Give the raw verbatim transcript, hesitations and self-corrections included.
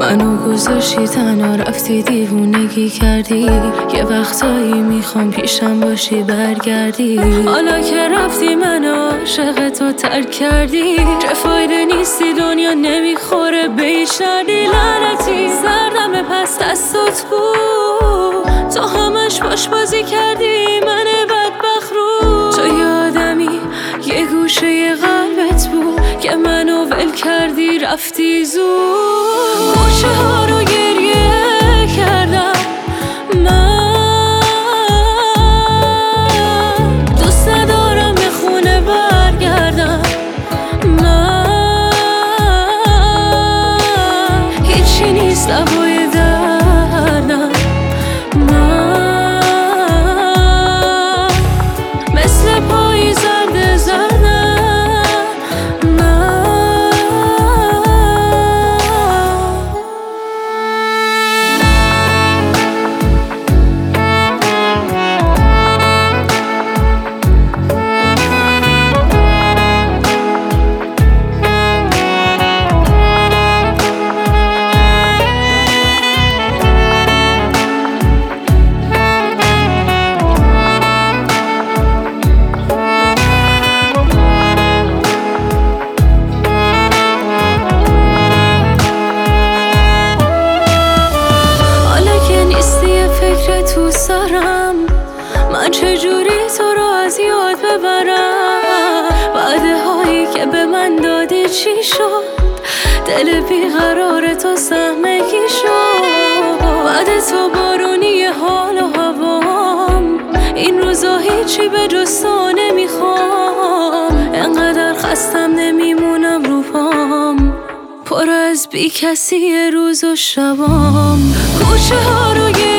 منو گذاشتی تنها رفتی دیوونگی کردی. یه وقتایی میخوام پیشم باشی برگردی. حالا که رفتی منو عاشق تو ترک کردی. چه فایده نیستی دنیا نمیخوره به هیچ دردی. لعنتی سردم پس دستات بود. تو همش باش بازی کردی من بدبخت رو. تو یادمی یه گوشه قلبت بود که منو ول کردی رفتی زود. کوچه ها رو گریه کردم من. دوست ندارم به خونه برگردم من. هیچی نیست لبای دردم من. مثل پایی زرد زردم تو سرم. من چجوری تو رو از یاد ببرم؟ وعده هایی که به من دادی چی شد؟ دل بیقرار تو سهمگی شد. بعد تو بارونی حال و هوام. این روزا هیچی به جز تو نمیخوام. انقدر خستم نمیمونم رو پام. پر از بی کسی روز و شبام. کوچه ها رو